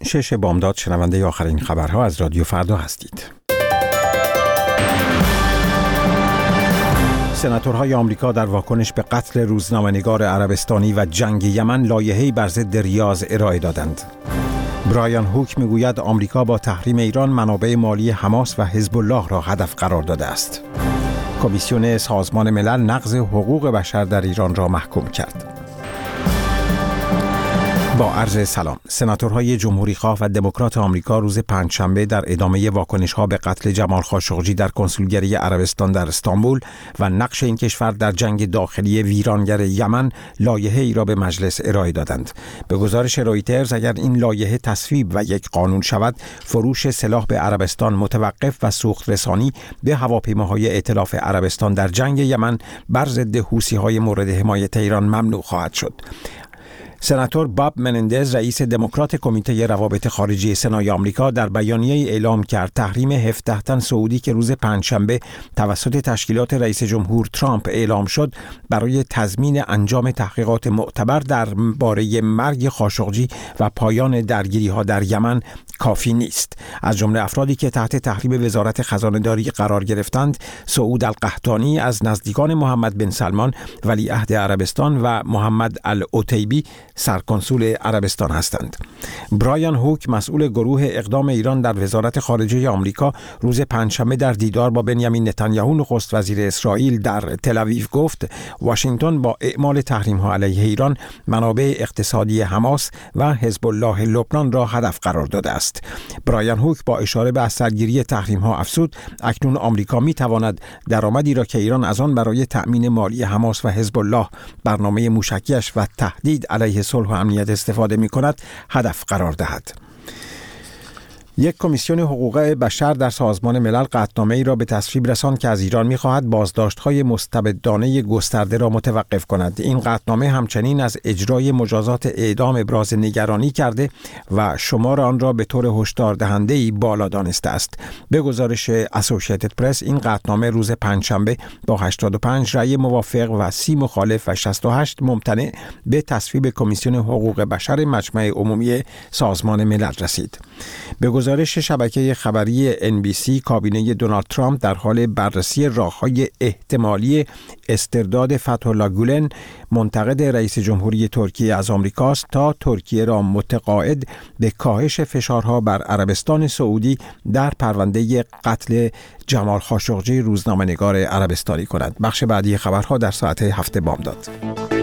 6 بامداد شنونده آخرین خبرها از رادیو فردا هستید. سناتورهای آمریکا در واکنش به قتل روزنامه‌نگار عربستانی و جنگ یمن لایحه‌ای بر ضد ریاض ارائه دادند. برایان هوک میگوید آمریکا با تحریم ایران منابع مالی حماس و حزب الله را هدف قرار داده است. کمیسیون سازمان ملل نقض حقوق بشر در ایران را محکوم کرد. با عرض سلام، سناتورهای جمهوری‌خواه و دموکرات آمریکا روز پنجشنبه در ادامه واکنش‌ها به قتل جمال خاشقجی در کنسولگری عربستان در استانبول و نقش این کشور در جنگ داخلی ویرانگر یمن لایحه‌ای را به مجلس ارائه دادند. به گزارش رویترز اگر این لایحه تصویب و یک قانون شود، فروش سلاح به عربستان متوقف و سوخت رسانی به هواپیماهای ائتلاف عربستان در جنگ یمن بر ضد حوثی‌های مورد حمایت ایران ممنوع خواهد شد. سناتور باب منندز رئیس دموکرات کمیته روابط خارجی سنای آمریکا در بیانیه‌ای اعلام کرد تحریم 17 تن سعودی که روز پنجشنبه توسط تشکیلات رئیس جمهور ترامپ اعلام شد برای تضمین انجام تحقیقات معتبر درباره مرگ خاشقجی و پایان درگیری‌ها در یمن کافی نیست. از جمله افرادی که تحت تحریم وزارت خزانه‌داری قرار گرفتند، سعود القحطانی از نزدیکان محمد بن سلمان ولیعهد عربستان و محمد العتیبی سرکنسول عربستان هستند. برایان هوک مسئول گروه اقدام ایران در وزارت خارجه آمریکا روز پنجشنبه در دیدار با بنیامین نتانیاهو نخست وزیر اسرائیل در تل آویو گفت واشنگتن با اعمال تحریم‌ها علیه ایران منابع اقتصادی حماس و حزب الله لبنان را هدف قرار داده است. برایان هوک با اشاره به از سرگیری تحریم‌ها افزود اکنون آمریکا می‌تواند درآمدی را که ایران از آن برای تأمین مالی حماس و حزب الله برنامه موشکیش و تهدید علیه صلح و امنیت استفاده می‌کند هدف قرار دهد. یک کمیسیون حقوق بشر در سازمان ملل قطعنامه‌ای را به تصویب رساند که از ایران می‌خواهد بازداشت‌های مستبدانه گسترده را متوقف کند. این قطعنامه همچنین از اجرای مجازات اعدام ابراز نگرانی کرده و شمار آن را به طور هشدار دهنده‌ای بالا دانسته است. به گزارش اسوسییتد پرس این قطعنامه روز پنجشنبه با 85 رأی موافق و 30 مخالف و 68 ممتنع به تصویب کمیسیون حقوق بشر مجمع عمومی سازمان ملل رسید. به گزارش شبکه خبری NBC کابینه دونالد ترامپ در حال بررسی راه‌های احتمالی استرداد فتح‌الله گولن منتقد رئیس جمهوری ترکیه از آمریکاست تا ترکیه را متقاعد به کاهش فشارها بر عربستان سعودی در پرونده قتل جمال خاشقجی روزنامه‌نگار عربستانی کند. بخش بعدی خبرها در ساعت 7 بامداد.